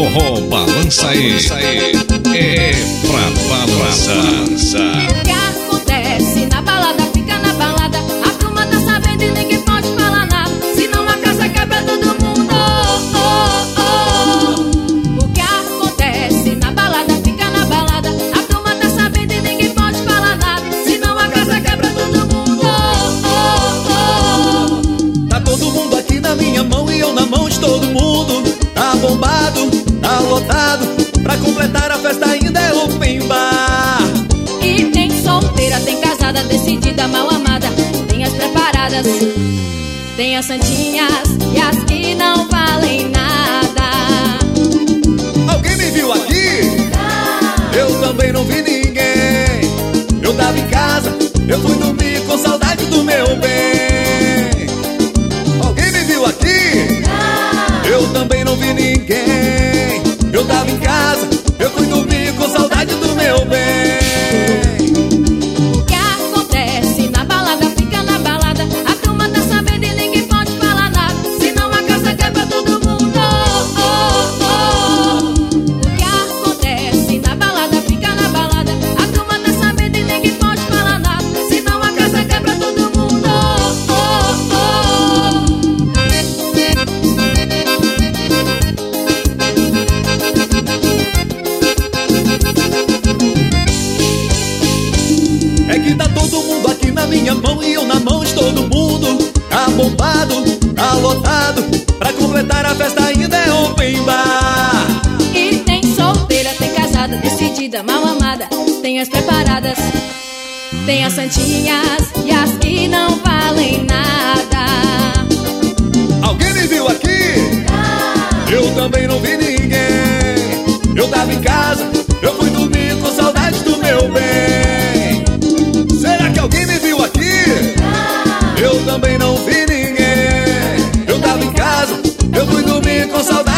forró balança aí. É pra balançar. O que acontece na balada fica na balada. A turma tá sabendo e ninguém pode falar nada. Senão a casa quebra todo mundo. O que acontece na balada fica na balada. A turma tá sabendo e ninguém pode falar nada. Senão a casa quebra todo mundo. Tá todo mundo aqui na minha mão e eu na mão de todo mundo. Tá bombado, tá lotado. Pra completar a festa ainda é open bar. E tem solteira, tem casada, decidida, mal amada. Tem as preparadas, tem as santinhas e as que não valem nada. Alguém me viu aqui? Eu também não vi ninguém. Eu tava em casa, eu fui dormir com saudade do meu bem. Alguém me viu aqui? Eu também não vi ninguém. Eu tava em casa, eu fui dormir com saudade do meu bem. O que acontece na balada fica na balada. A turma tá sabendo e ninguém pode falar nada. Senão a casa quebra todo mundo. O que acontece na balada fica na balada. A turma tá sabendo e ninguém pode falar nada. Senão a casa quebra todo mundo. É que tá todo mundo aqui na minha mão e eu na mão de todo mundo. Tá bombado, tá lotado. Pra completar a festa ainda é open bar. E tem solteira, tem casada, decidida, mal amada. Tem as preparadas, tem as santinhas e as que não valem nada. Alguém me viu aqui? Eu também não vi ninguém. Eu tava em casa, eu fui dormir com saudade do meu bem. Será que alguém me viu aqui? Eu também não vi ninguém. Eu tava em casa, eu fui dormir com saudade